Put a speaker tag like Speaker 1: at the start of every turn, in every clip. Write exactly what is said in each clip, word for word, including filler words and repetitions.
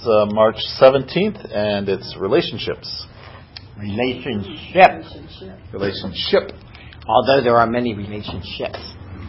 Speaker 1: uh, March seventeenth, and it's relationships.
Speaker 2: Relationship.
Speaker 1: Relationship.
Speaker 2: Although there are many relationships.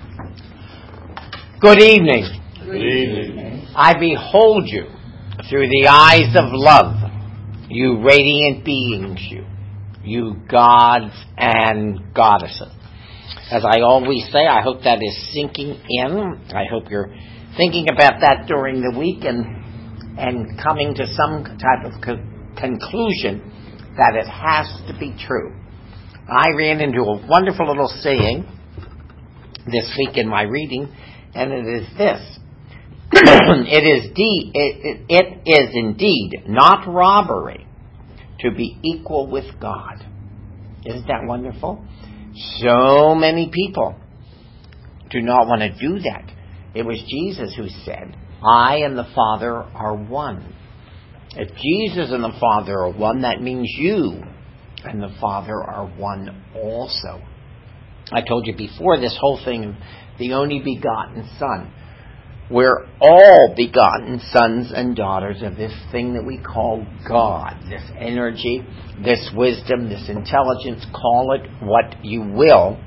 Speaker 2: Good evening.
Speaker 1: Good evening.
Speaker 2: I behold you through the eyes of love, you radiant beings, you, you gods and goddesses. As I always say, I hope that is sinking in. I hope you're thinking about that during the week and and coming to some type of co- conclusion that it has to be true. I ran into a wonderful little saying this week in my reading, and it is this. it is de- it, it, it is indeed not robbery to be equal with God. Isn't that wonderful? So many people do not want to do that. It was Jesus who said, I and the Father are one. If Jesus and the Father are one, that means you and the Father are one also. I told you before, this whole thing, the only begotten Son. We're all begotten sons and daughters of this thing that we call God. This energy, this wisdom, this intelligence, call it what you will.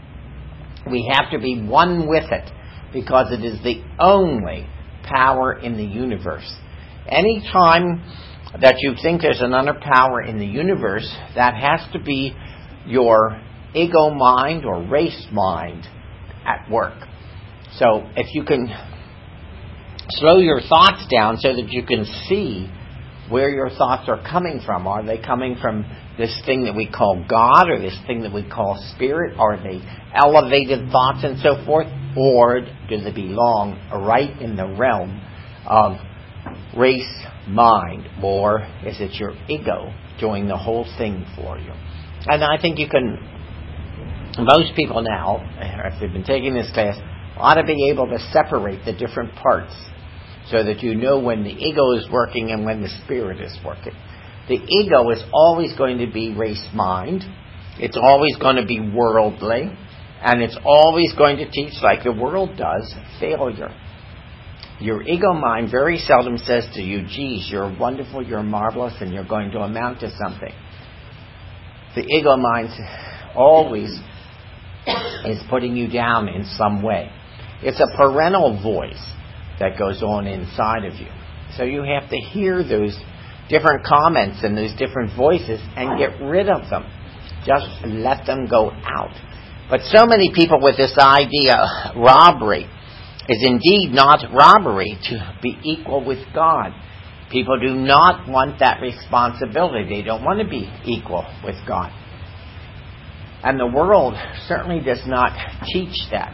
Speaker 2: We have to be one with it because it is the only power in the universe. Any time that you think there's another power in the universe, that has to be your ego mind or race mind at work. So if you can slow your thoughts down so that you can see where your thoughts are coming from. Are they coming from this thing that we call God, or this thing that we call spirit? Are they elevated thoughts and so forth? Or do they belong right in the realm of race mind? Or is it your ego doing the whole thing for you? And I think you can, most people now, if they've been taking this class, ought to be able to separate the different parts so that you know when the ego is working and when the spirit is working. The ego is always going to be race mind. It's always going to be worldly. And it's always going to teach, like the world does, failure. Your ego mind very seldom says to you, geez, you're wonderful, you're marvelous, and you're going to amount to something. The ego mind always is putting you down in some way. It's a parental voice that goes on inside of you. So you have to hear those different comments and those different voices and get rid of them. Just let them go out. But so many people with this idea, robbery is indeed not robbery to be equal with God. People do not want that responsibility. They don't want to be equal with God. And the world certainly does not teach that.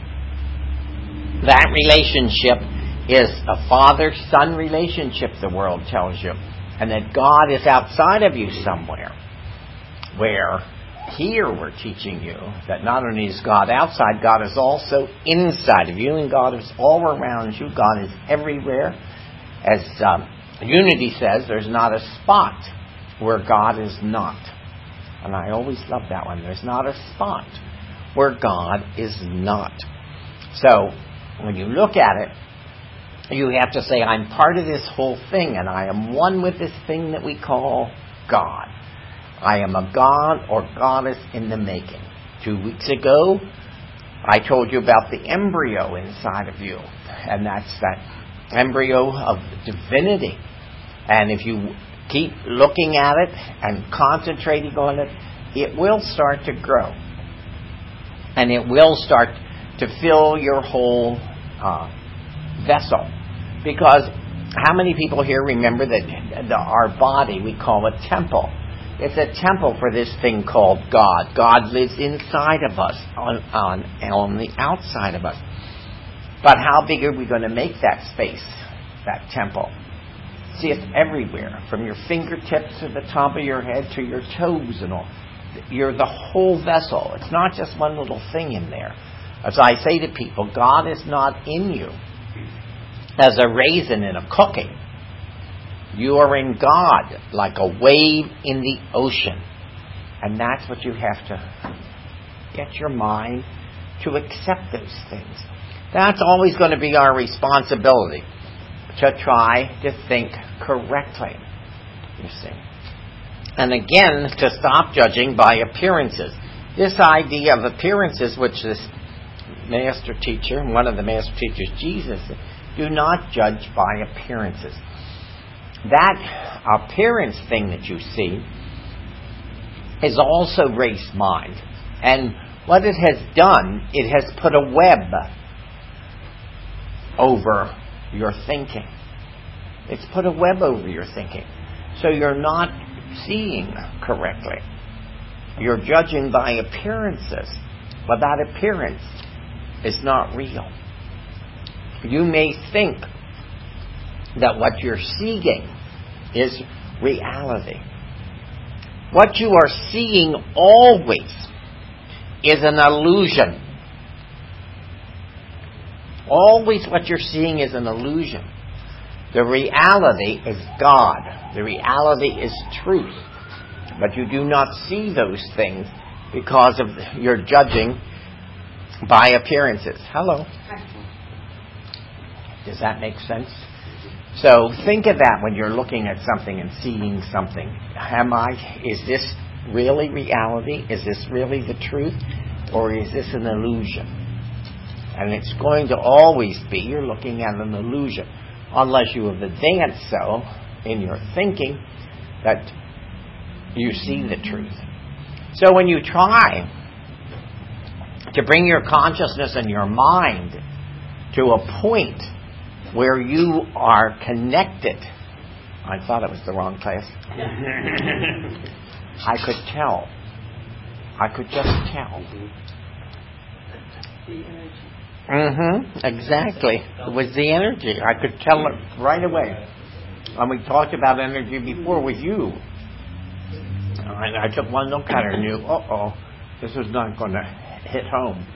Speaker 2: That relationship is a father-son relationship, the world tells you. And that God is outside of you somewhere. Where here we're teaching you that not only is God outside, God is also inside of you. And God is all around you. God is everywhere. As um, Unity says, there's not a spot where God is not. And I always love that one. There's not a spot where God is not. So, when you look at it, you have to say, I'm part of this whole thing, and I am one with this thing that we call God. I am a god or goddess in the making. Two weeks ago, I told you about the embryo inside of you, and that's that embryo of divinity. And if you keep looking at it and concentrating on it, it will start to grow. And it will start to fill your whole uh, vessel. Because how many people here remember that the, our body, we call a temple? It's a temple for this thing called God. God lives inside of us, on, on, on the outside of us. But how big are we going to make that space, that temple? See, it's everywhere, from your fingertips to the top of your head to your toes and all. You're the whole vessel. It's not just one little thing in there. As I say to people, God is not in you as a raisin in a cookie. You are in God like a wave in the ocean. And that's what you have to get your mind to accept those things. That's always going to be our responsibility. to try to think correctly, you see. And again, to stop judging by appearances. This idea of appearances, which this master teacher, one of the master teachers, Jesus, do not judge by appearances. That appearance thing that you see is also race mind. And what it has done, it has put a web over your thinking. It's put a web over your thinking. So you're not seeing correctly. You're judging by appearances, but that appearance is not real. You may think that what you're seeing is reality. What you are seeing always is an illusion. Always what you're seeing is an illusion. The reality is God. The reality is truth. But you do not see those things because of your judging by appearances. Hello. Does that make sense? So think of that when you're looking at something and seeing something. Am I, is this really reality? Is this really the truth? Or is this an illusion? And it's going to always be, you're looking at an illusion. Unless you have advanced so in your thinking that you see the truth. So when you try to bring your consciousness and your mind to a point where you are connected, I thought it was the wrong place. I could tell. I could just tell. Mm-hmm. Exactly. It was the energy. I could tell it right away. And we talked about energy before with you. And I took one look at her and knew, uh-oh, this is not going to hit home.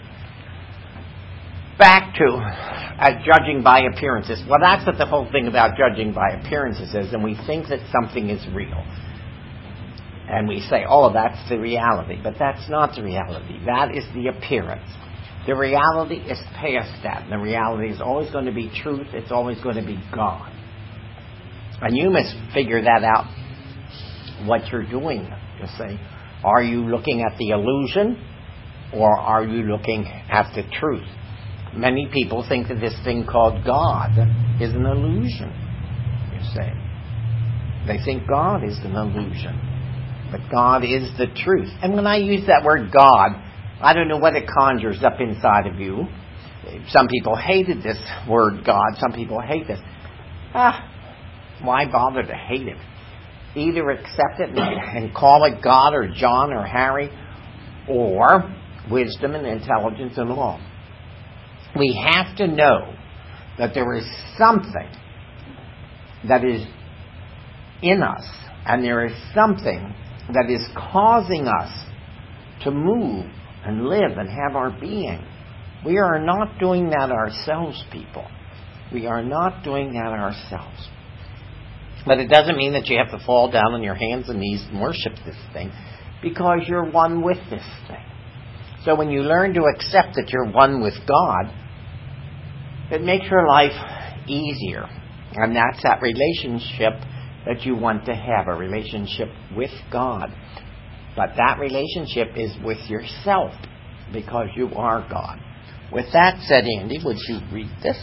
Speaker 2: Back to uh, judging by appearances. Well, that's what the whole thing about judging by appearances is. And we think that something is real. And we say, oh, that's the reality. But that's not the reality. That is the appearance. The reality is past that. And the reality is always going to be truth. It's always going to be God. And you must figure that out, what you're doing. You say, are you looking at the illusion or are you looking at the truth? Many people think that this thing called God is an illusion, you say. They think God is an illusion. But God is the truth. And when I use that word God, I don't know what it conjures up inside of you. Some people hated this word God. Some people hate this. Ah, why bother to hate it? Either accept it and call it God or John or Harry, or wisdom and intelligence and law. We have to know that there is something that is in us, and there is something that is causing us to move and live and have our being. We are not doing that ourselves, people. We are not doing that ourselves. But it doesn't mean that you have to fall down on your hands and knees and worship this thing, because you're one with this thing. So when you learn to accept that you're one with God, it makes your life easier. And that's that relationship that you want to have, a relationship with God. But that relationship is with yourself, because you are God. With that said, Andy, would you read this?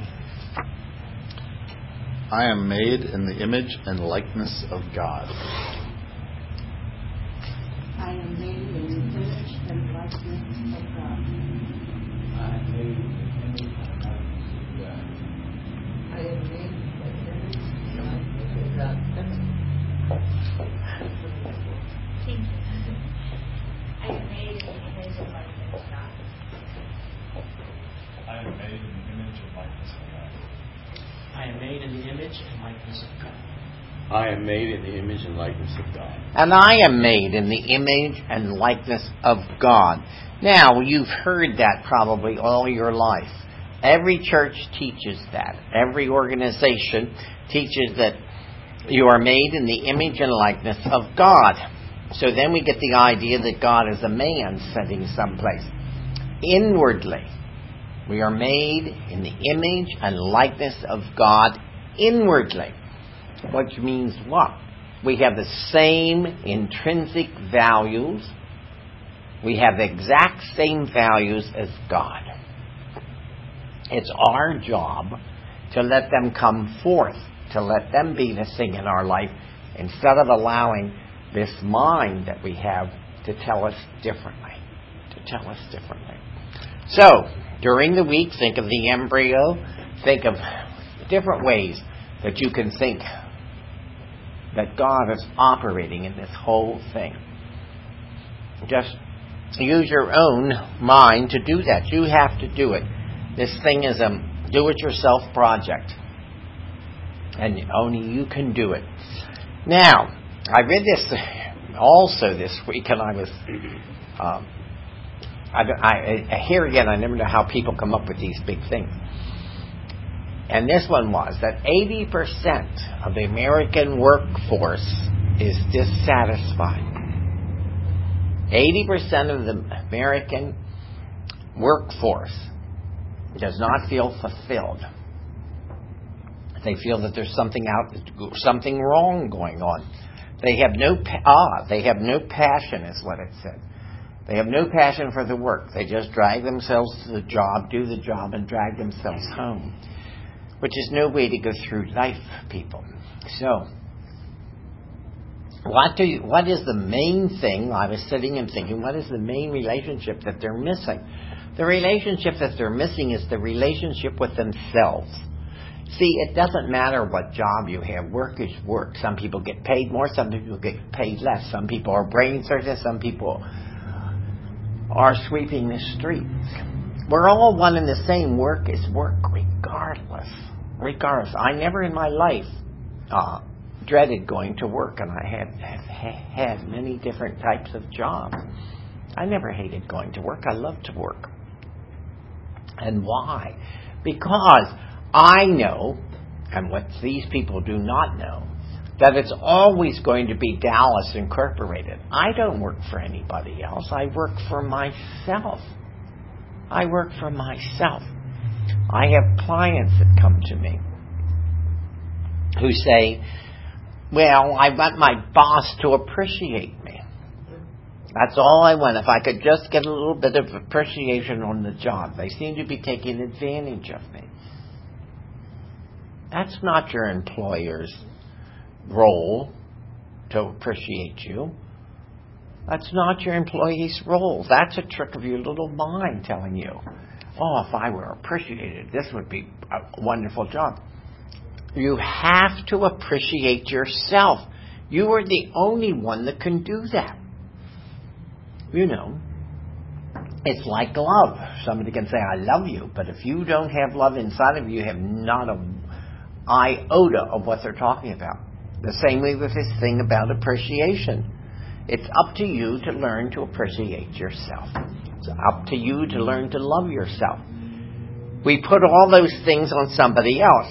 Speaker 1: I am made in the image and likeness of God.
Speaker 3: I am made in the image and likeness of God.
Speaker 4: I am made in the image and likeness of God.
Speaker 3: I am made in the image and likeness of God.
Speaker 5: Thank you. I am made in the image and likeness of God.
Speaker 4: I am made in the image and likeness of God.
Speaker 6: I am made in the image and likeness of God.
Speaker 7: I am made in the image and likeness of God.
Speaker 2: And I am made in the image and likeness of God. Now, you've heard that probably all your life. Every church teaches that. Every organization teaches that you are made in the image and likeness of God. So then we get the idea that God is a man sitting someplace. Inwardly, We are made in the image and likeness of God inwardly. Which means what? We have the same intrinsic values. We have the exact same values as God. It's our job to let them come forth, to let them be the thing in our life, instead of allowing this mind that we have to tell us differently. To tell us differently. So, during the week, think of the embryo. Think of different ways that you can think that God is operating in this whole thing. Just use your own mind to do that. You have to do it. This thing is a do-it-yourself project. And only you can do it. Now, I read this also this week, and I was... Um, I, I, I, here again, I never know how people come up with these big things. And this one was that eighty percent of the American workforce is dissatisfied. eighty percent of the American workforce does not feel fulfilled. They feel that there's something out, something wrong going on. They have no ah, they have no passion, is what it said. They have no passion for the work. They just drag themselves to the job, do the job, and drag themselves home. Which is no way to go through life, people. So, what do you, what is the main thing? I was sitting and thinking, what is the main relationship that they're missing? The relationship that they're missing is the relationship with themselves. See, it doesn't matter what job you have. Work is work. Some people get paid more, some people get paid less. Some people are brain surgeons, some people are sweeping the streets. We're all one and the same. Work is work, regardless. Regardless. I never in my life uh, dreaded going to work, and I have, have had many different types of jobs. I never hated going to work. I love to work. And why? Because I know, and what these people do not know, that it's always going to be Dallas Incorporated. I don't work for anybody else. I work for myself. I work for myself. I have clients that come to me who say, well, I want my boss to appreciate me. That's all I want. If I could just get a little bit of appreciation on the job. They seem to be taking advantage of me. That's not your employer's role to appreciate you. That's not your employee's role. That's a trick of your little mind telling you, oh, if I were appreciated, this would be a wonderful job. You have to appreciate yourself. You are the only one that can do that. You know, it's like love. Somebody can say, I love you, but if you don't have love inside of you, you have not an iota of what they're talking about. The same way with this thing about appreciation. It's up to you to learn to appreciate yourself. It's up to you to learn to love yourself. We put all those things on somebody else.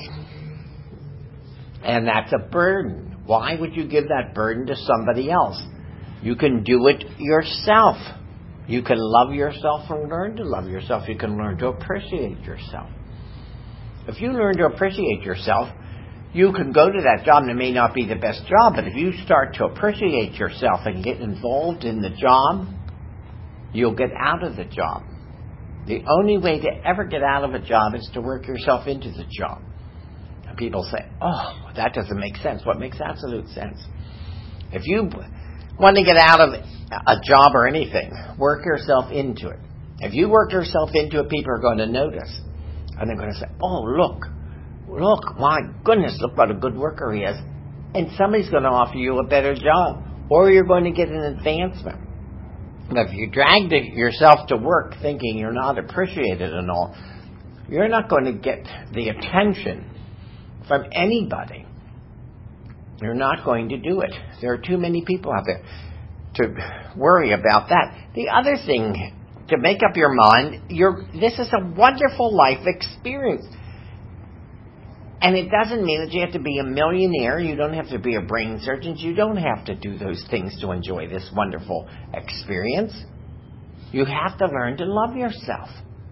Speaker 2: And that's a burden. Why would you give that burden to somebody else? You can do it yourself. You can love yourself and learn to love yourself. You can learn to appreciate yourself. If you learn to appreciate yourself, you can go to that job and it may not be the best job, but if you start to appreciate yourself and get involved in the job, you'll get out of the job. The only way to ever get out of a job is to work yourself into the job. And people say, oh, that doesn't make sense. What makes absolute sense? If you want to get out of a job or anything, work yourself into it. If you work yourself into it, people are going to notice. And they're going to say, oh, look, look, my goodness, look what a good worker he is. And somebody's going to offer you a better job. Or you're going to get an advancement. But if you drag yourself to work thinking you're not appreciated and all, you're not going to get the attention from anybody. You're not going to do it. There are too many people out there to worry about that. The other thing, to make up your mind, you're, this is a wonderful life experience. And it doesn't mean that you have to be a millionaire. You don't have to be a brain surgeon. You don't have to do those things to enjoy this wonderful experience. You have to learn to love yourself.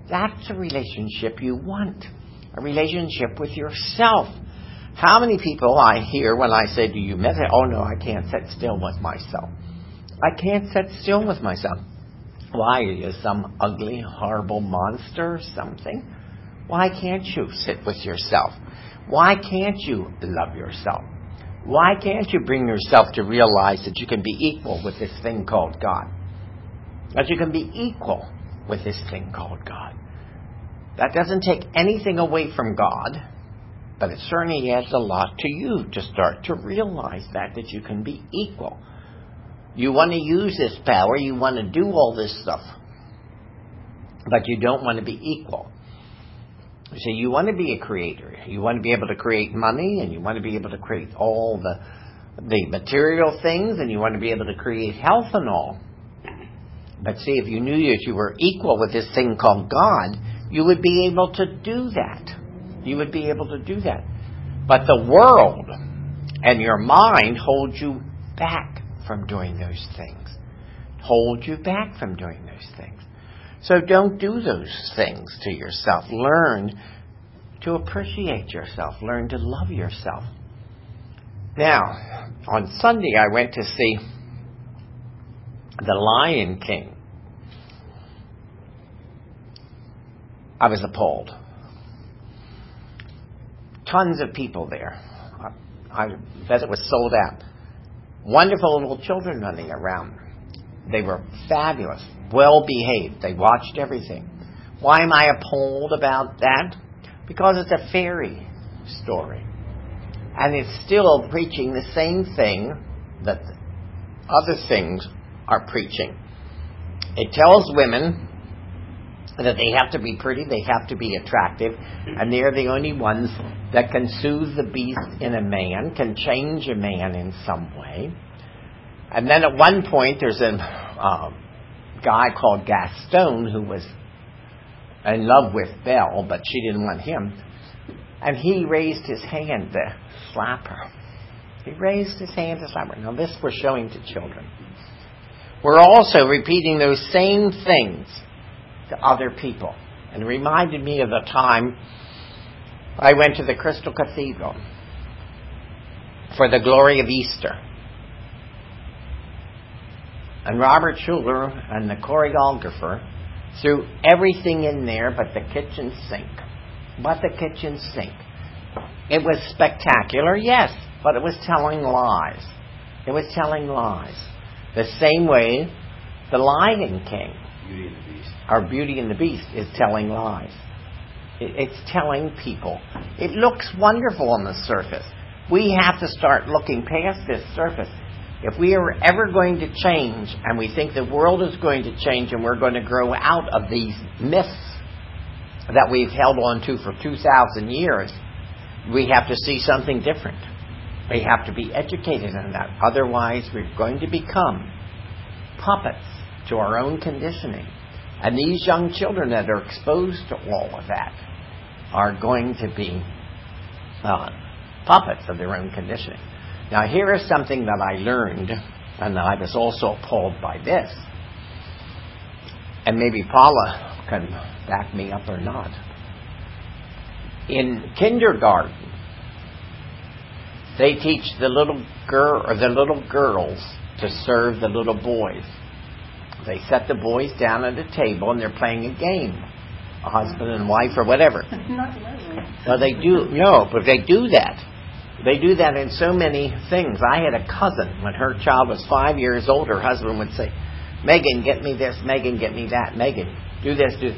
Speaker 2: That's a relationship you want. A relationship with yourself. How many people I hear when I say, do you meditate? Oh no, I can't sit still with myself. I can't sit still with myself. Why? Are you some ugly, horrible monster or something? Why can't you sit with yourself? Why can't you love yourself? Why can't you bring yourself to realize that you can be equal with this thing called God? That you can be equal with this thing called God. That doesn't take anything away from God, but it certainly adds a lot to you to start to realize that, that you can be equal. You want to use this power, you want to do all this stuff, but you don't want to be equal. So you want to be a creator. You want to be able to create money, and you want to be able to create all the the material things, and you want to be able to create health and all. But see, if you knew that you were equal with this thing called God, you would be able to do that. You would be able to do that. But the world and your mind hold you back from doing those things. Hold you back from doing those things. So don't do those things to yourself. Learn to appreciate yourself. Learn to love yourself. Now, on Sunday I went to see The Lion King. I was appalled. Tons of people there. I bet it was sold out. Wonderful little children running around. They were fabulous, well behaved. They watched everything. Why am I appalled about that? Because it's a fairy story. And it's still preaching the same thing that other things are preaching. It tells women that they have to be pretty, they have to be attractive, and they're the only ones that can soothe the beast in a man, can change a man in some way. And then at one point there's a uh, guy called Gaston who was in love with Belle, but she didn't want him. And he raised his hand to slap her. He raised his hand to slap her. Now this we're showing to children. We're also repeating those same things to other people. And it reminded me of the time I went to the Crystal Cathedral for the glory of Easter. And Robert Schuller and the choreographer threw everything in there but the kitchen sink. But the kitchen sink. It was spectacular, yes, but it was telling lies. It was telling lies. The same way the Lion King,
Speaker 7: Beauty and the Beast.
Speaker 2: our Beauty and the Beast, is telling lies. It, it's telling people. It looks wonderful on the surface. We have to start looking past this surface. If we are ever going to change, and we think the world is going to change, and we're going to grow out of these myths that we've held on to for two thousand years, we have to see something different. We have to be educated in that. Otherwise, we're going to become puppets to our own conditioning. And these young children that are exposed to all of that are going to be uh, puppets of their own conditioning. Now, here is something that I learned, and I was also appalled by this. And maybe Paula can back me up or not. In kindergarten, they teach the little girl or the little girls to serve the little boys. They set the boys down at a table and they're playing a game, a husband and wife or whatever. Well, they do no, but they do that. They do that in so many things. I had a cousin when her child was five years old. Her husband would say, "Megan, get me this. Megan, get me that. Megan, do this. Do."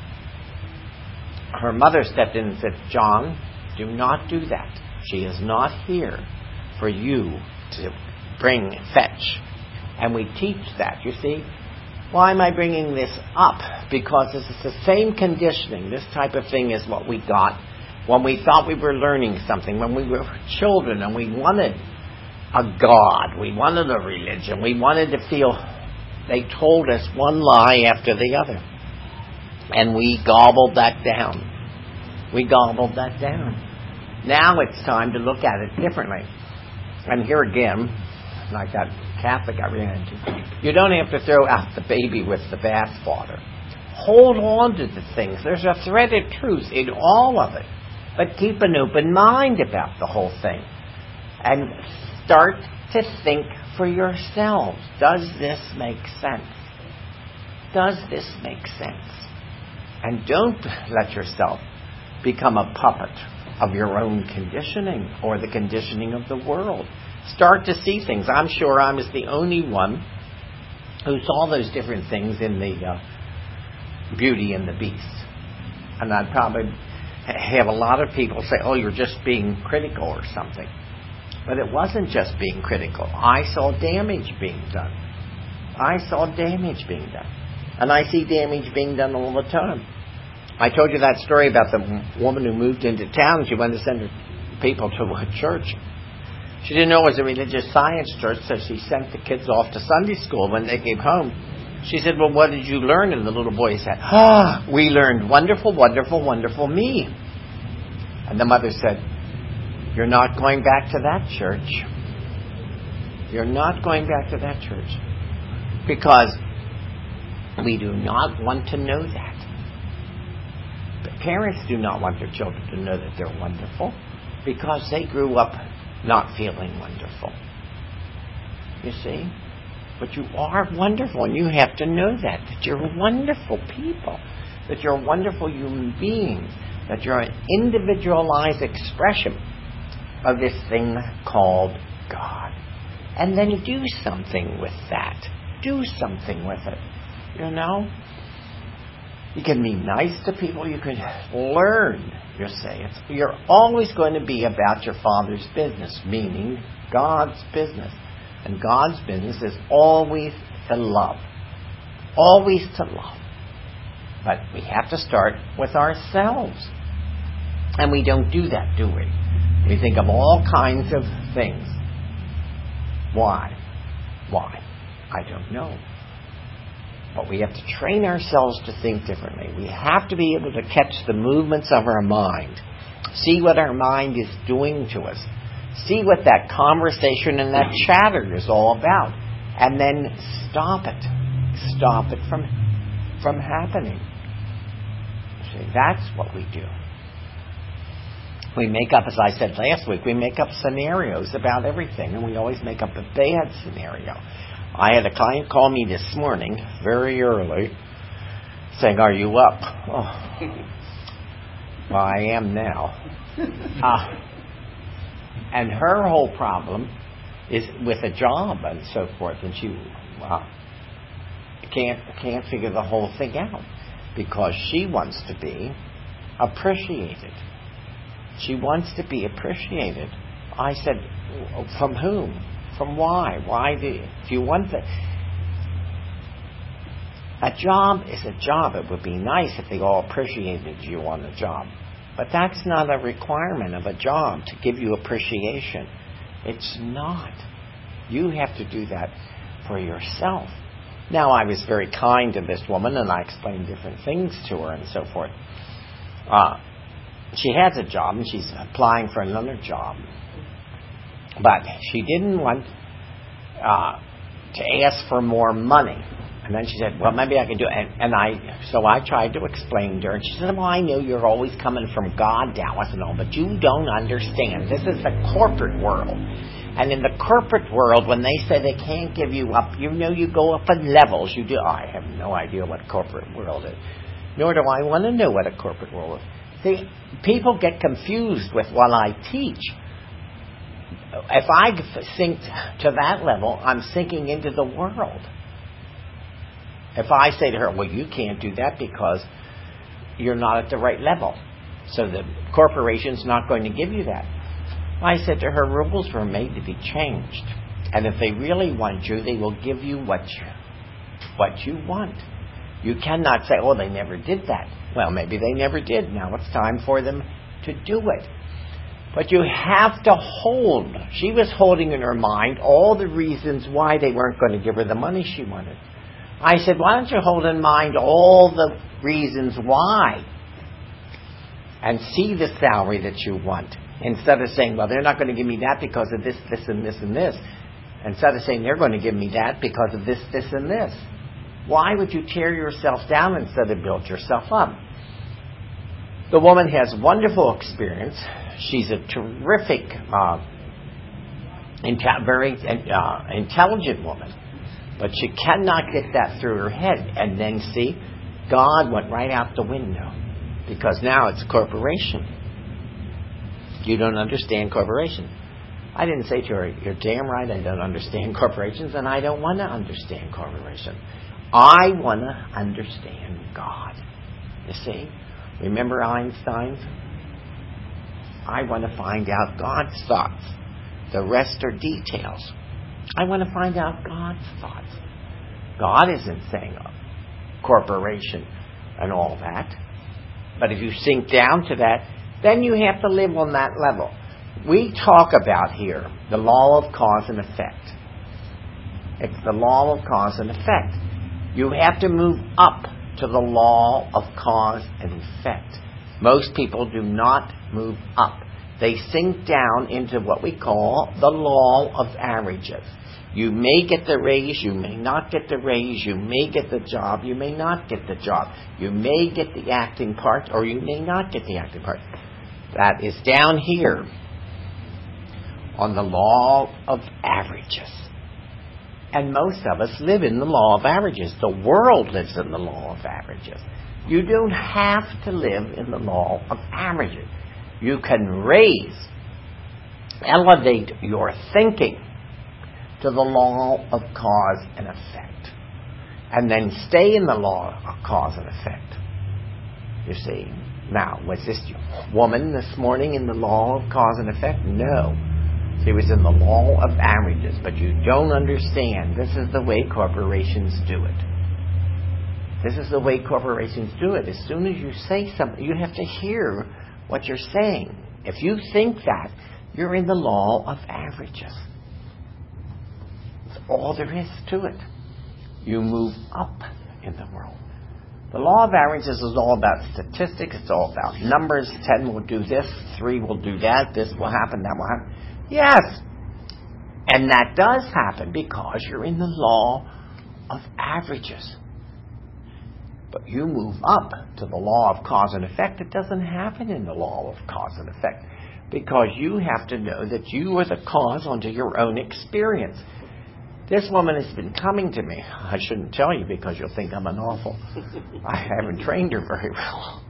Speaker 2: Her mother stepped in and said, "John, do not do that. She is not here for you to bring, fetch." And we teach that, you see. Why am I bringing this up? Because this is the same conditioning. This type of thing is what we got when we thought we were learning something, when we were children and we wanted a God, we wanted a religion, we wanted to feel. They told us one lie after the other. And we gobbled that down. We gobbled that down. Now it's time to look at it differently. And here again, like that Catholic I ran into, you don't have to throw out the baby with the bathwater. Hold on to the things. There's a thread of truth in all of it. But keep an open mind about the whole thing. And start to think for yourselves. Does this make sense? Does this make sense? And don't let yourself become a puppet of your own conditioning or the conditioning of the world. Start to see things. I'm sure I was the only one who saw those different things in the uh, Beauty and the Beast. And I'd probably have a lot of people say, oh, you're just being critical or something. But it wasn't just being critical. I saw damage being done. I saw damage being done. And I see damage being done all the time. I told you that story about the woman who moved into town. She wanted to send her people to a church. She didn't know it was a religious science church, so she sent the kids off to Sunday school. When they came home, she said, well, what did you learn? And the little boy said, ah, we learned wonderful, wonderful, wonderful me. And the mother said, you're not going back to that church. You're not going back to that church. Because we do not want to know that. But parents do not want their children to know that they're wonderful because they grew up not feeling wonderful. You see? But you are wonderful, and you have to know that, that you're wonderful people, that you're wonderful human beings, that you're an individualized expression of this thing called God. And then do something with that. Do something with it. You know? You can be nice to people. You can learn, you say. It's, you're always going to be about your Father's business, meaning God's business. And God's business is always to love. Always to love. But we have to start with ourselves. And we don't do that, do we? We think of all kinds of things. Why? Why? I don't know. But we have to train ourselves to think differently. We have to be able to catch the movements of our mind. See what our mind is doing to us. See what that conversation and that chatter is all about. And then stop it. Stop it from, from happening. See, that's what we do. We make up, as I said last week, we make up scenarios about everything. And we always make up a bad scenario. I had a client call me this morning, very early, saying, are you up? Oh. Well, I am now. Uh, and her whole problem is with a job and so forth. And she uh, can't, can't figure the whole thing out because she wants to be appreciated. She wants to be appreciated. I said, from whom? From why? Why do you, if you want the... A job is a job. It would be nice if they all appreciated you on the job. But that's not a requirement of a job to give you appreciation. It's not. You have to do that for yourself. Now, I was very kind to this woman, and I explained different things to her and so forth. Uh, she has a job, and she's applying for another job. But she didn't want uh, to ask for more money. And then she said, well, maybe I can do it. And, and I, so I tried to explain to her. And she said, well, I know you're always coming from God, Dallas, and all, but you don't understand. This is the corporate world. And in the corporate world, when they say they can't give you up, you know you go up in levels. You do. I have no idea what corporate world is. Nor do I want to know what a corporate world is. See, people get confused with what I teach. If I sink to that level, I'm sinking into the world. If I say to her, well, you can't do that because you're not at the right level, so the corporation's not going to give you that. I said to her, rules were made to be changed. And if they really want you, they will give you what you, what you want. You cannot say, oh, they never did that. Well, maybe they never did. Now it's time for them to do it. But you have to hold. She was holding in her mind all the reasons why they weren't going to give her the money she wanted. I said, why don't you hold in mind all the reasons why and see the salary that you want, instead of saying, well, they're not going to give me that because of this, this, and this, and this. Instead of saying they're going to give me that because of this, this, and this. Why would you tear yourself down instead of build yourself up? The woman has wonderful experience. She's a terrific, uh, inte- very uh, intelligent woman. But she cannot get that through her head. And then, see, God went right out the window. Because now it's a corporation. You don't understand corporation. I didn't say to her, you're damn right I don't understand corporations, and I don't want to understand corporation. I want to understand God. You see? Remember Einstein? I want to find out God's thoughts. The rest are details. I want to find out God's thoughts. God isn't saying a corporation and all that. But if you sink down to that, then you have to live on that level. We talk about here the law of cause and effect. It's the law of cause and effect. You have to move up to the law of cause and effect. Most people do not move up. They sink down into what we call the law of averages. You may get the raise, you may not get the raise, you may get the job, you may not get the job. You may get the acting part, or you may not get the acting part. That is down here on the law of averages. And most of us live in the law of averages. The world lives in the law of averages. You don't have to live in the law of averages. You can raise, elevate your thinking to the law of cause and effect. And then stay in the law of cause and effect. You see. Now, was this woman this morning in the law of cause and effect? No. She was in the law of averages. But you don't understand. This is the way corporations do it. This is the way corporations do it. As soon as you say something, you have to hear what you're saying. If you think that, you're in the law of averages. That's all there is to it. You move up in the world. The law of averages is all about statistics. It's all about numbers. Ten will do this. Three will do that. This will happen. That will happen. Yes. And that does happen because you're in the law of averages. But you move up to the law of cause and effect. It doesn't happen in the law of cause and effect. Because you have to know that you are the cause unto your own experience. This woman has been coming to me. I shouldn't tell you because you'll think I'm an awful. I haven't trained her very well.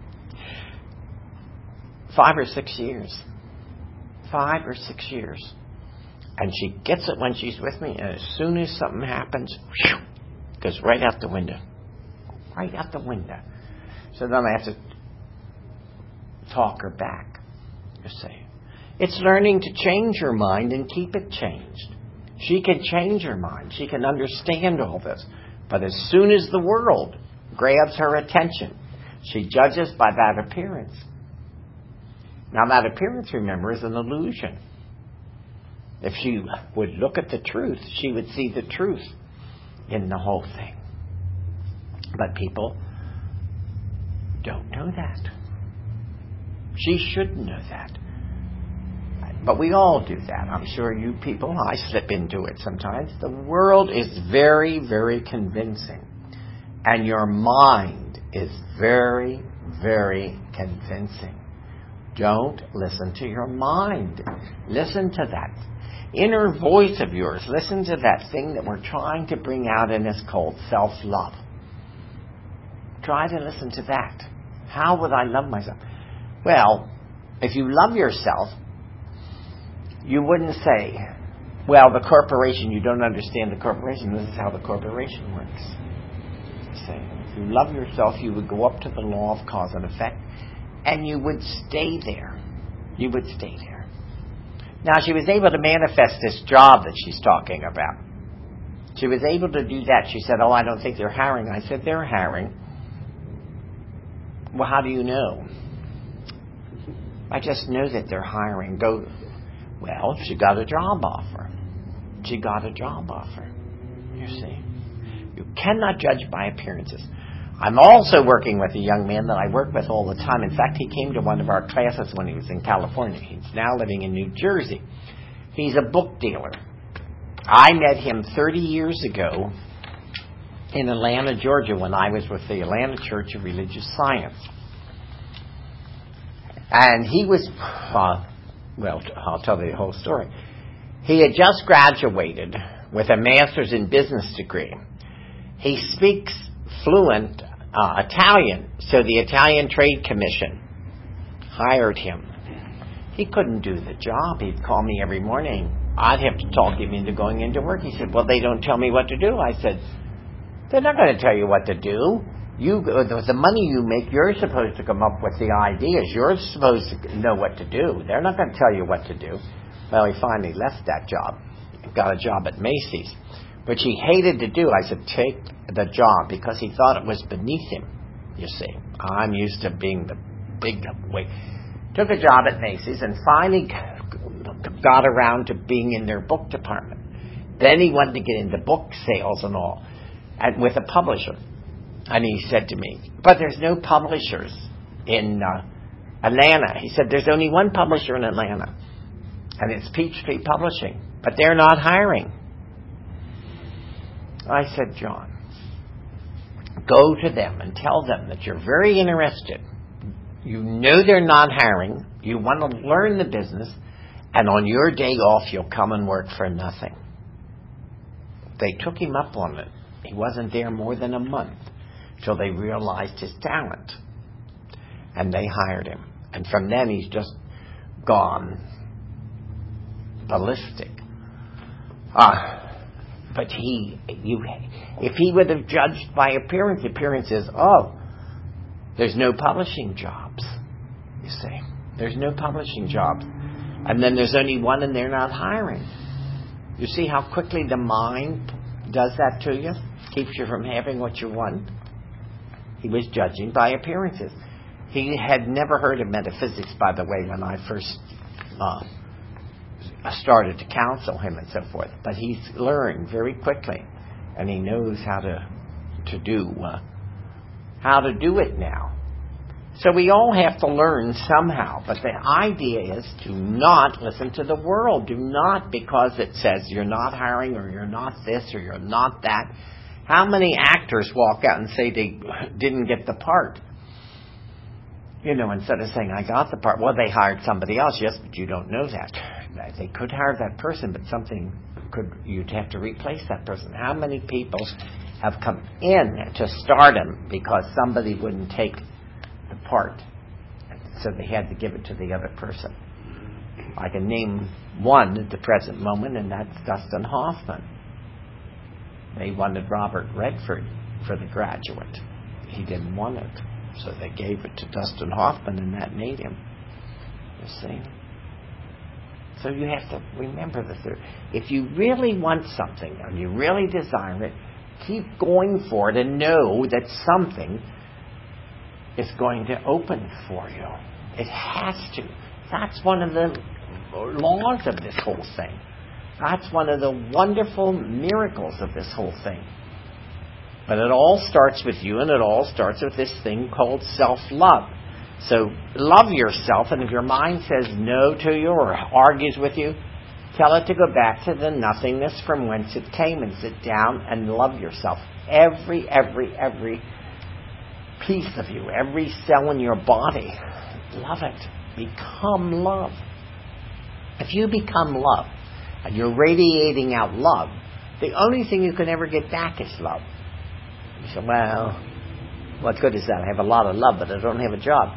Speaker 2: Five or six years. Five or six years. And she gets it when she's with me, and as soon as something happens, whew, goes right out the window. Right out the window. So then I have to talk her back. You see. It's learning to change her mind and keep it changed. She can change her mind. She can understand all this. But as soon as the world grabs her attention, she judges by that appearance. Now that appearance, remember, is an illusion. If she would look at the truth, she would see the truth in the whole thing. But people don't know that. She should know that. But we all do that. I'm sure you people, I slip into it sometimes. The world is very, very convincing. And your mind is very, very convincing. Don't listen to your mind. Listen to that inner voice of yours. Listen to that thing that we're trying to bring out in us called self-love. Try to listen to that. How would I love myself? Well, if you love yourself, you wouldn't say, well, the corporation, you don't understand the corporation. This is how the corporation works. See, if you love yourself, you would go up to the law of cause and effect, and you would stay there. You would stay there. Now, she was able to manifest this job that she's talking about. She was able to do that. She said, oh, I don't think they're hiring. I said, they're hiring. Well, how do you know? I just know that they're hiring. Go. Well, she got a job offer. She got a job offer. You see. You cannot judge by appearances. I'm also working with a young man that I work with all the time. In fact, he came to one of our classes when he was in California. He's now living in New Jersey. He's a book dealer. I met him thirty years ago in Atlanta, Georgia, when I was with the Atlanta Church of Religious Science. And he was, uh, well, I'll tell you the whole story. He had just graduated with a master's in business degree. He speaks fluent uh, Italian, so the Italian Trade Commission hired him. He couldn't do the job. He'd call me every morning. I'd have to talk him into going into work. He said, well, they don't tell me what to do. I said, they're not going to tell you what to do. You, with the money you make, you're supposed to come up with the ideas. You're supposed to know what to do. They're not going to tell you what to do. Well, he finally left that job. Got a job at Macy's, which he hated to do. I said, take the job, because he thought it was beneath him, you see. I'm used to being the big weight. Took a job at Macy's and finally got around to being in their book department. Then he wanted to get into book sales and all, and with a publisher. And he said to me, but there's no publishers in uh, Atlanta. He said, there's only one publisher in Atlanta, and it's Peachtree Publishing, but they're not hiring. I said, John, go to them and tell them that you're very interested. You know they're not hiring. You want to learn the business, and on your day off, you'll come and work for nothing. They took him up on it. He wasn't there more than a month till they realized his talent, and they hired him. And from then, he's just gone ballistic. Ah. But he, you, if he would have judged by appearance, appearance is, oh, there's no publishing jobs. You see, there's no publishing jobs, and then there's only one, and they're not hiring. You see how quickly the mind does that to you, keeps you from having what you want. He was judging by appearances. He had never heard of metaphysics, by the way, when I first uh, started to counsel him and so forth, but he's learned very quickly, and he knows how to to do uh, how to do it now. So we all have to learn somehow, but the idea is to not listen to the world. Do not, because it says you're not hiring, or you're not this, or you're not that. How many actors walk out and say they didn't get the part? You know, instead of saying, I got the part, well, they hired somebody else. Yes, but you don't know that. They could hire that person, but something could, you'd have to replace that person. How many people have come in to stardom because somebody wouldn't take the part, so they had to give it to the other person? I can name one at the present moment, and that's Dustin Hoffman. They wanted Robert Redford for The Graduate. He didn't want it, so they gave it to Dustin Hoffman, and that made him. You see? So you have to remember the third. If you really want something, and you really desire it, keep going for it, and know that something is going to open for you. It has to. That's one of the laws of this whole thing. That's one of the wonderful miracles of this whole thing. But it all starts with you, and it all starts with this thing called self-love. So love yourself, and if your mind says no to you or argues with you, tell it to go back to the nothingness from whence it came, and sit down and love yourself. Every, every, every piece of you, every cell in your body, love it. Become love. If you become love, and you're radiating out love, the only thing you can ever get back is love. You say, well, what good is that? I have a lot of love, but I don't have a job.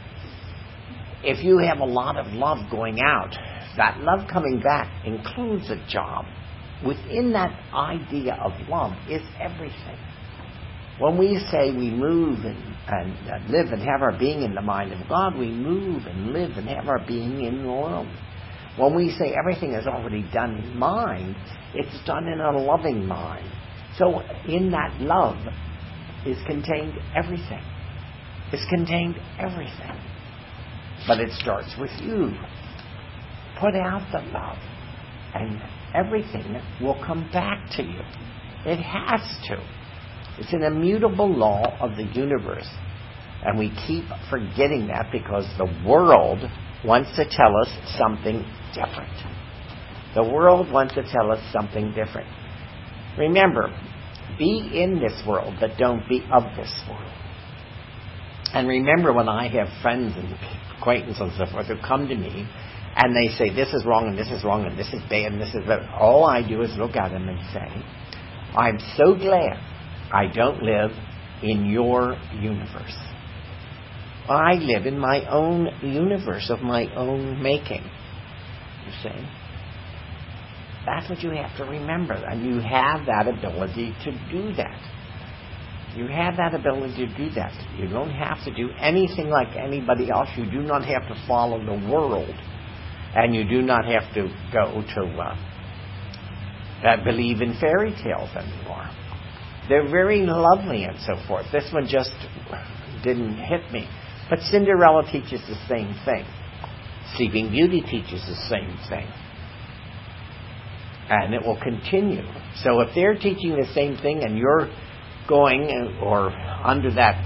Speaker 2: If you have a lot of love going out, that love coming back includes a job. Within that idea of love is everything. When we say we move and, and, and live and have our being in the mind of God, we move and live and have our being in the world. When we say everything is already done in mind, it's done in a loving mind. So in that love is contained everything. It's contained everything. But it starts with you. Put out the love, and everything will come back to you. It has to. It's an immutable law of the universe. And we keep forgetting that because the world wants to tell us something different. The world wants to tell us something different. Remember, be in this world, but don't be of this world. And remember, when I have friends and acquaintances and so forth who come to me and they say, this is wrong and this is wrong and this is bad and this is bad, all I do is look at them and say, I'm so glad I don't live in your universe. I live in my own universe of my own making. You see? That's what you have to remember. And you have that ability to do that. You have that ability to do that. You don't have to do anything like anybody else. You do not have to follow the world. And you do not have to go to uh, uh, believe in fairy tales anymore. They're very lovely and so forth. This one just didn't hit me. But Cinderella teaches the same thing. Sleeping Beauty teaches the same thing. And it will continue. So if they're teaching the same thing and you're going or under that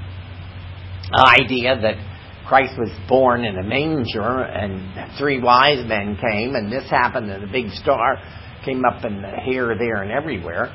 Speaker 2: idea that Christ was born in a manger and three wise men came and this happened and a big star came up and here, there, and everywhere,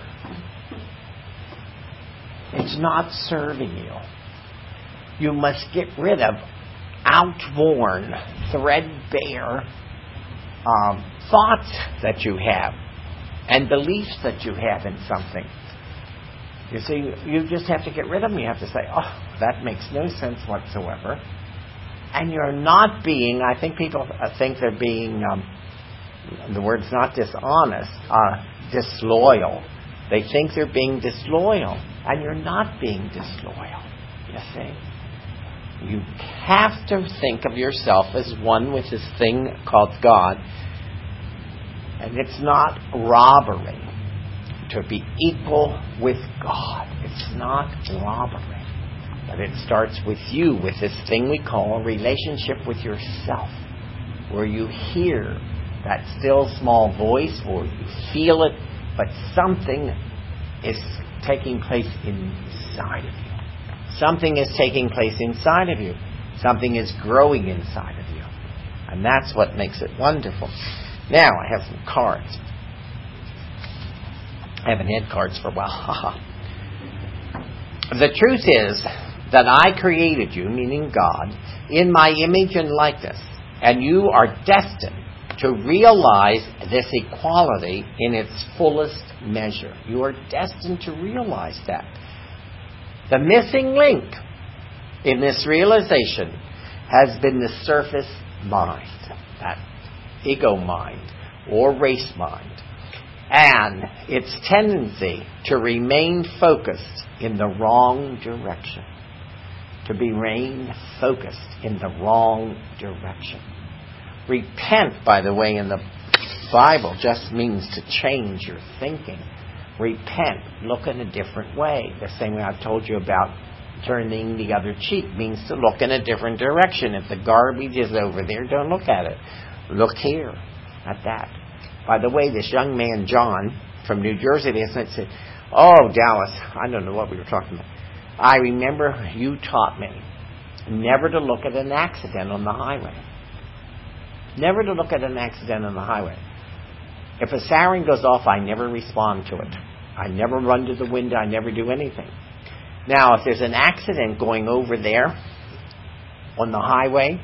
Speaker 2: it's not serving you. You must get rid of outworn, threadbare um, thoughts that you have and beliefs that you have in something. You see, you just have to get rid of them. You have to say, oh, that makes no sense whatsoever. And you're not being, I think people think they're being, um, the word's not dishonest, uh, disloyal. They think they're being disloyal. And you're not being disloyal, you see. You have to think of yourself as one with this thing called God. And it's not robbery to be equal with God. It's not robbery. But it starts with you, with this thing we call a relationship with yourself, where you hear that still small voice, or you feel it, but something is taking place inside of you. Something is taking place inside of you. Something is growing inside of you. And that's what makes it wonderful. Now, I have some cards. I haven't had cards for a while. The truth is that I created you, meaning God, in my image and likeness. And you are destined to realize this equality in its fullest measure. You are destined to realize that. The missing link in this realization has been the surface mind, that ego mind or race mind, and its tendency to remain focused in the wrong direction. To be remain focused in the wrong direction. Repent, by the way, in the Bible just means to change your thinking. Repent, look in a different way. The same way I've told you about turning the other cheek means to look in a different direction. If the garbage is over there, don't look at it. Look here at that. By the way, this young man, John, from New Jersey, said, oh, Dallas, I don't know what we were talking about. I remember you taught me never to look at an accident on the highway. Never to look at an accident on the highway. If a siren goes off, I never respond to it. I never run to the window. I never do anything. Now, if there's an accident going over there on the highway,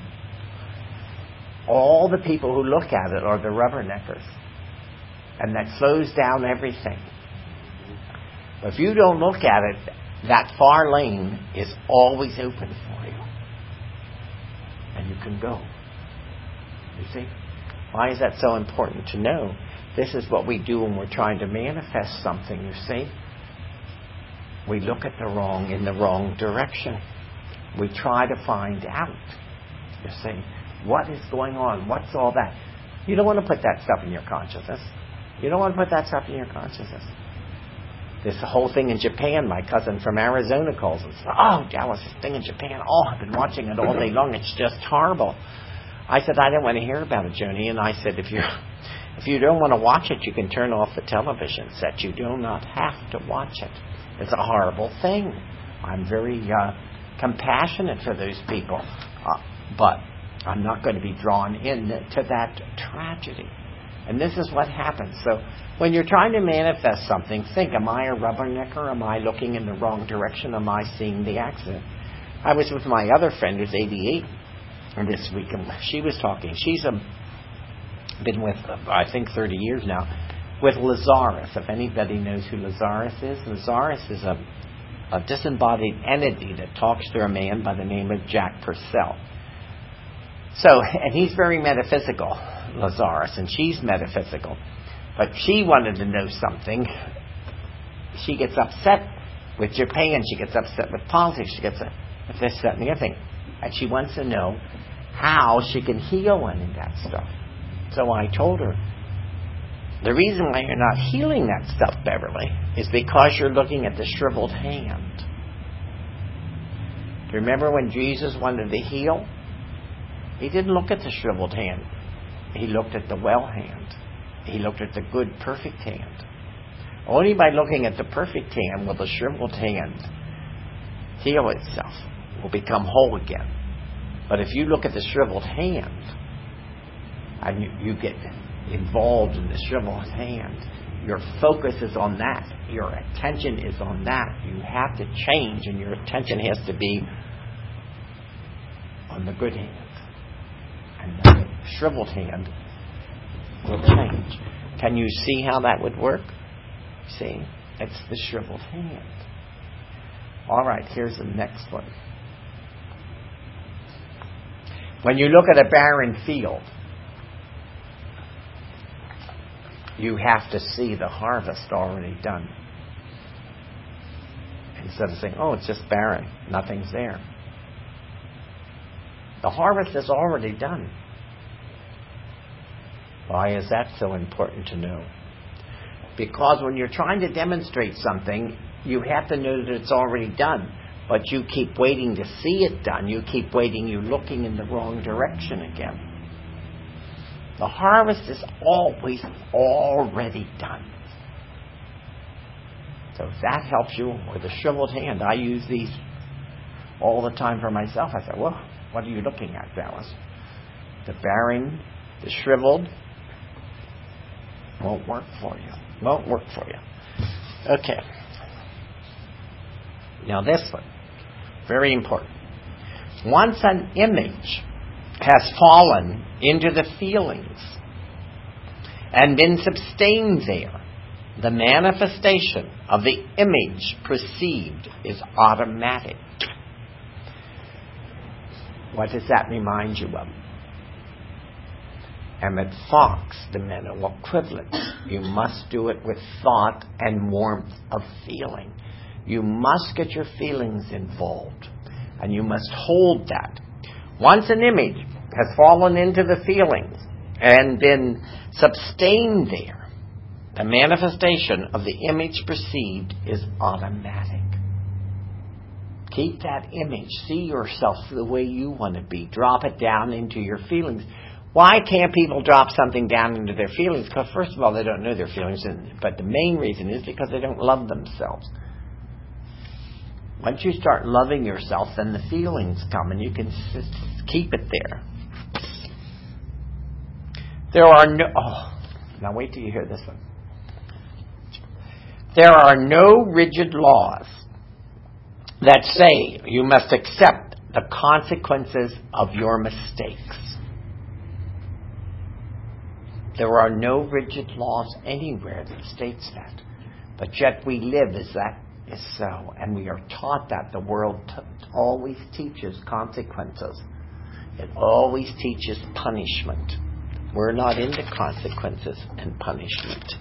Speaker 2: all the people who look at it are the rubberneckers. And that slows down everything. If you don't look at it, that far lane is always open for you. And you can go. You see? Why is that so important to know? This is what we do when we're trying to manifest something, you see. We look at the wrong in the wrong direction. We try to find out, you see, what is going on? What's all that? You don't want to put that stuff in your consciousness. You don't want to put that stuff in your consciousness. This whole thing in Japan, my cousin from Arizona calls us. Oh, Dallas, this thing in Japan. Oh, I've been watching it all day long. It's just horrible. I said, I don't want to hear about it, Joni. And I said, if you if you don't want to watch it, you can turn off the television set. You do not have to watch it. It's a horrible thing. I'm very uh, compassionate for those people. Uh, but I'm not going to be drawn into that tragedy. And this is what happens. So when you're trying to manifest something, think, am I a rubbernecker? Am I looking in the wrong direction? Am I seeing the accident? I was with my other friend who's eighty-eight and this week, and she was talking. She's a, been with, I think, thirty years now, with Lazarus. If anybody knows who Lazarus is, Lazarus is a, a disembodied entity that talks to a man by the name of Jack Purcell. So, and he's very metaphysical, Lazarus, and she's metaphysical. But she wanted to know something. She gets upset with Japan. She gets upset with politics. She gets upset with this, that, and the other thing. And she wants to know how she can heal any of that stuff. So I told her, the reason why you're not healing that stuff, Beverly, is because you're looking at the shriveled hand. Do you remember when Jesus wanted to heal? He didn't look at the shriveled hand. He looked at the well hand. He looked at the good, perfect hand. Only by looking at the perfect hand will the shriveled hand heal itself, will become whole again. But if you look at the shriveled hand and you, you get involved in the shriveled hand, your focus is on that. Your attention is on that. You have to change, and your attention has to be on the good hand. And the shriveled hand will change. Can you see how that would work? See? It's the shriveled hand. All right, here's the next one. When you look at a barren field, you have to see the harvest already done. Instead of saying, oh, it's just barren, nothing's there. The harvest is already done. Why is that so important to know? Because when you're trying to demonstrate something, you have to know that it's already done. But you keep waiting to see it done. You keep waiting, you're looking in the wrong direction again. The harvest is always already done. So if that helps you with a shriveled hand, I use these all the time for myself. I say, well, what are you looking at, Dallas? The barren, the shriveled, won't work for you. Won't work for you. Okay. Now this one, very important. Once an image has fallen into the feelings and been sustained there, the manifestation of the image perceived is automatic. What does that remind you of? Emmett Fox, the mental equivalent. You must do it with thought and warmth of feeling. You must get your feelings involved, and you must hold that. Once an image has fallen into the feelings and been sustained there, the manifestation of the image perceived is automatic. Keep that image. See yourself the way you want to be. Drop it down into your feelings. Why can't people drop something down into their feelings? Because first of all, they don't know their feelings, and, but the main reason is because they don't love themselves. Once you start loving yourself, then the feelings come, and you can keep it there. There are no... Oh, now wait till you hear this one. There are no rigid laws that say you must accept the consequences of your mistakes. There are no rigid laws anywhere that states that. But yet we live as that is so. And we are taught that. The world t- always teaches consequences. It always teaches punishment. We're not into consequences and punishment.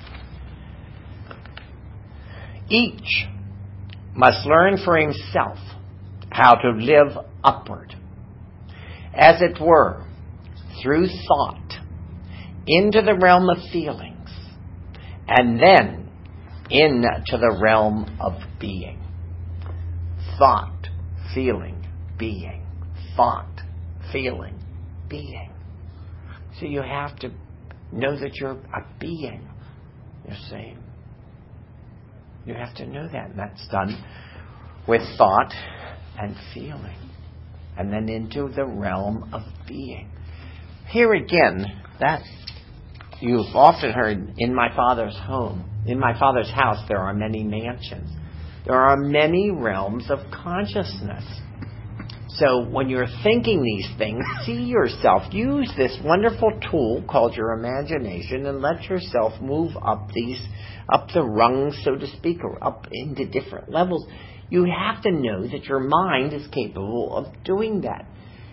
Speaker 2: Each must learn for himself how to live upward, as it were, through thought, into the realm of feelings, and then into the realm of being. Thought, feeling, being. Thought, feeling, being. So you have to know that you're a being. You're saying. You have to know that, and that's done with thought and feeling, and then into the realm of being. Here again, that you've often heard, in my Father's home, in my Father's house, there are many mansions. There are many realms of consciousness. So when you're thinking these things, see yourself. Use this wonderful tool called your imagination and let yourself move up these, up the rungs, so to speak, or up into different levels. You have to know that your mind is capable of doing that.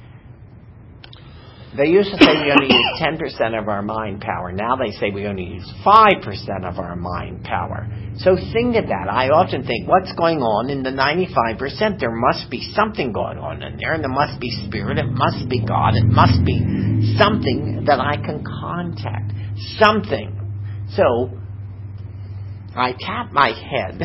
Speaker 2: They used to say we only use ten percent of our mind power. Now they say we only use five percent of our mind power. So think of that. I often think, what's going on in the ninety-five percent? There must be something going on in there, and there must be spirit, it must be God, it must be something that I can contact. Something. So, I tap my head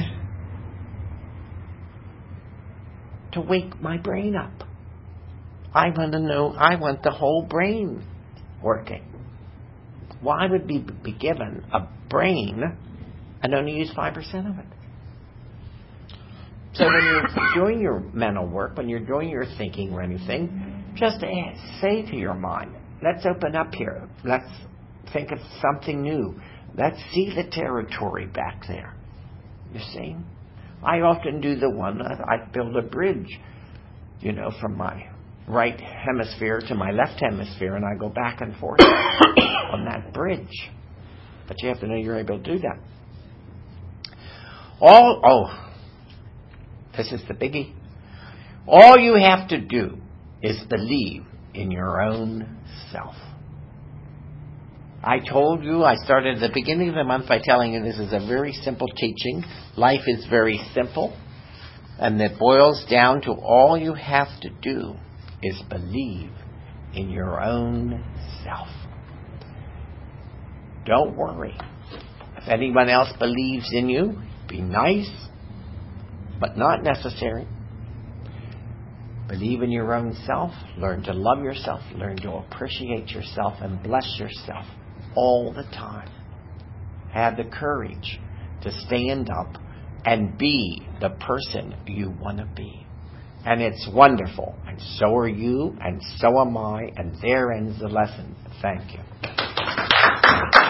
Speaker 2: to wake my brain up. I want to know, I want the whole brain working. Why would we be given a brain and only use five percent of it? So when you're doing your mental work, when you're doing your thinking or anything, just say to your mind, let's open up here. Let's think of something new. Let's see the territory back there. You see? I often do the one that I build a bridge, you know, from my right hemisphere to my left hemisphere, and I go back and forth on that bridge. But you have to know you're able to do that. All, oh, this is the biggie. All you have to do is believe in your own self. I told you, I started at the beginning of the month by telling you this is a very simple teaching. Life is very simple, and it boils down to all you have to do is believe in your own self. Don't worry. If anyone else believes in you, be nice, but not necessary. Believe in your own self. Learn to love yourself. Learn to appreciate yourself and bless yourself all the time. Have the courage to stand up and be the person you want to be. And it's wonderful. And so are you, and so am I, and there ends the lesson. Thank you.